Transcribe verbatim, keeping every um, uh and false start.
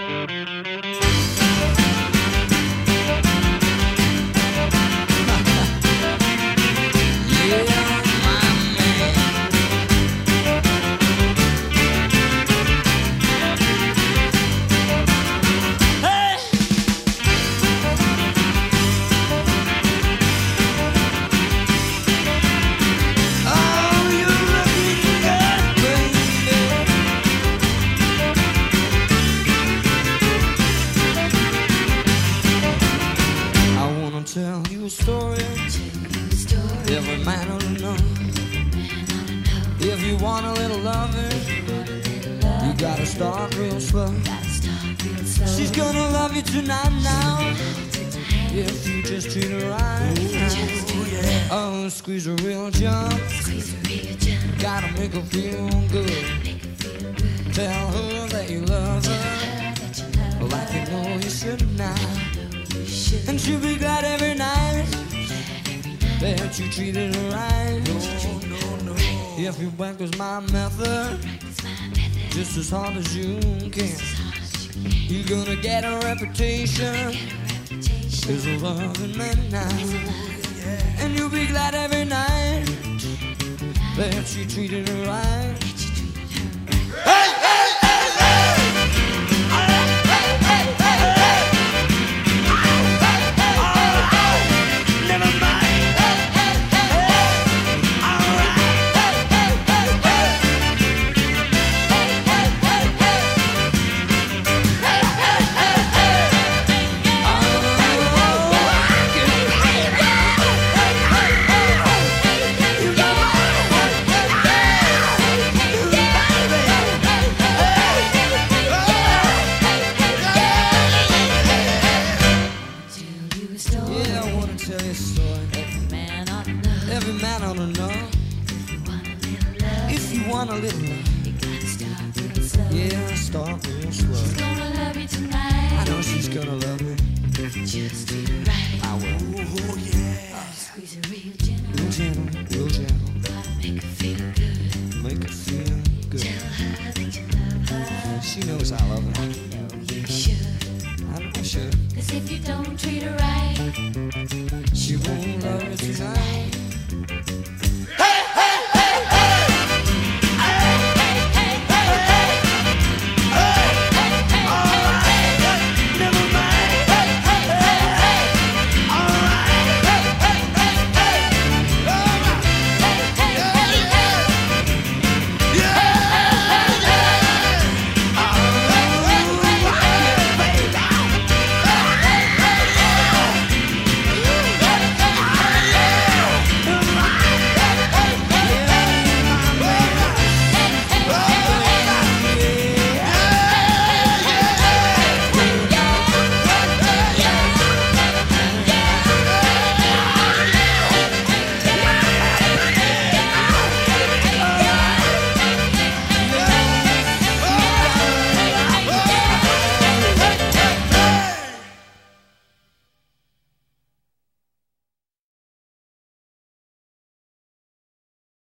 Tell you a story, every man ought to know. If you want a little loving, you gotta start real slow. She's gonna love you tonight now, if you just treat her right. Oh, squeeze her real jump, gotta make her feel good. Tell her that you love her, like you know you should now. And she'll be glad every night that you treated her right. No, no, no. If your bank was my method, just as hard as you can, you're gonna get a reputation as a loving man now. And you'll be glad every night that you treated her right. Hey, hey, hey, hey! Every man ought to know. If you want a little love, you gotta start real slow. Yeah, start real slow. She's gonna love you tonight. I know she's gonna love me. Just do it right. I will. Oh, yeah. Oh, squeeze her real gentle. Real gentle, real gentle. Gotta make her feel good. Make her feel good. Tell her that you love her. She knows I love her. I know you should. I know I should. Cause if you don't treat her right, she won't love you tonight.